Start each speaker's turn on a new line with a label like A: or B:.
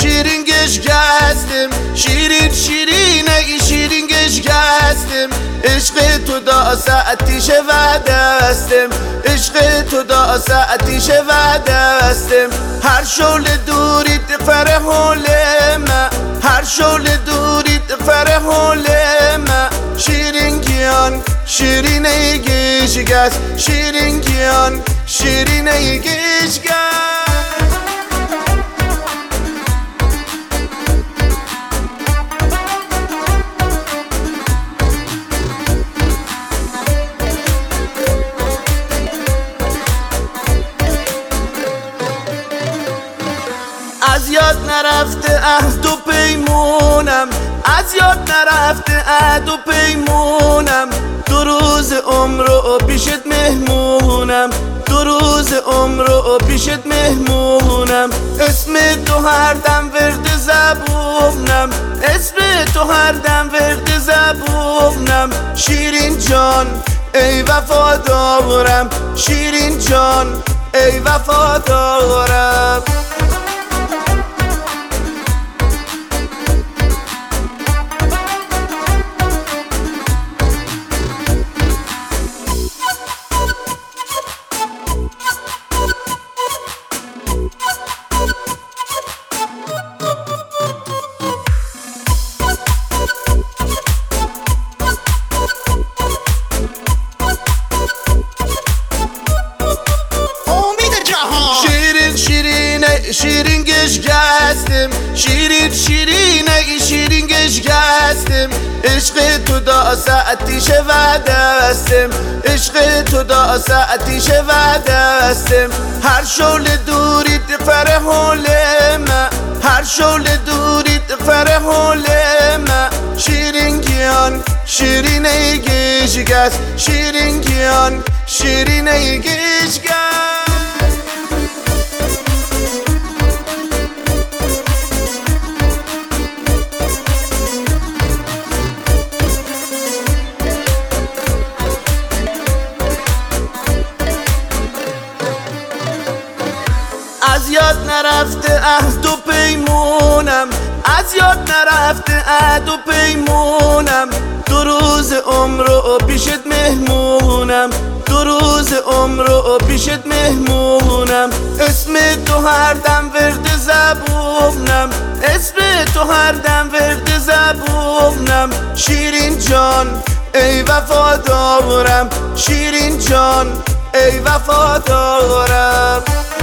A: شیرین گشگستم شیرین شیرینه شیرین گشگستم عشق تو دا ساعتیش و دستم عشق تو دا ساعتیش و دستم هر شول دوریت فره حولم هر شول دوریت فره حولم شیرین گیان شیرینه گشگست شیرین گیان شیرینه گشگست از یاد نرفته عهد و پیمونم از یاد نرفته عهد و پیمونم دو روز عمر رو پیشت مهمونم دو روز عمر رو پیشت مهمونم اسم تو هر دم ورد زبونم اسم تو هر دم ورد زبونم شیرین جان ای وفادارم شیرین جان ای وفادارم شیرین گشگستم شیرین شیرینه شیرین گشگستم عشق تو دا ساعتیش و دستم عشق تو دا ساعتیش و دستم هر شول دوریت فره حولم هر شول دوریت فره حولم شیرین گیان شیرینه گشگست شیرین گیان شیرینه گشگست از یاد نرفته عهد و پیمونم از یاد نرفته عهد و پیمونم دو روز عمر رو پیشت مهمونم دو روز عمر رو پیشت مهمونم اسم تو هر دم ورد زبونم اسم تو هر دم ورد زبونم شیرین جان ای وفادارم شیرین جان ای وفادارم